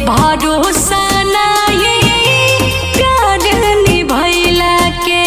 भरोसा नहीं प्यार निभैला के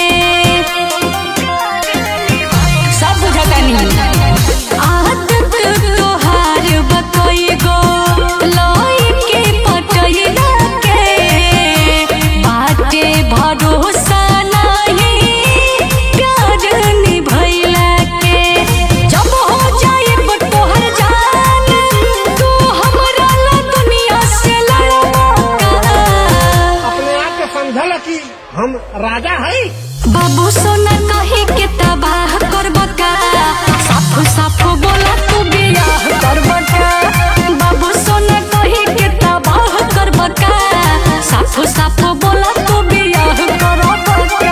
सब बुझता नहीं आदत तोहार बकई गो लई के पटैला के बाटे भरोसा नहीं प्यार निभैला के जब हो जाए तोहर जान तू हमरा ला दुनिया से लड़का अपने आप के समझल कि हम राजा है। बाबू सोना कही के तबाह करबका साफ साफ बोला तू बियाह करबका बाबू सोना कही के तबाह करबका साफ साफ बोला तू बियाह करबका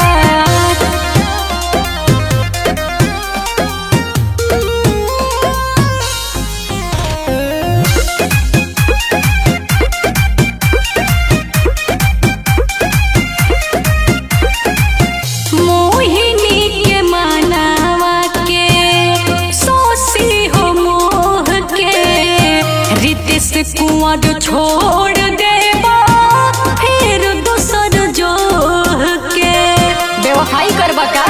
मोहिनी के मनावा के सोसी हो मोह के रितेश कुंवर छोड़ देबा फिर दूसर जोह के बेवफाई करबा का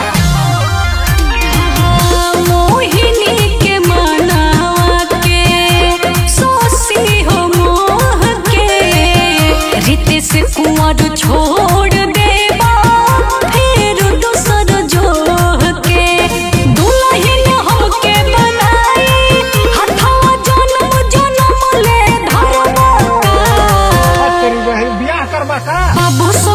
मोहिनी के मनावा के सोसी हो मोह के रितेश कुंवर छोड़ देबा फिर दूसर जोह के दुल्हन हमके बनाई हथवा जन्म जन्म ले धरबा तेरी बहन बियाह करबा का बाबू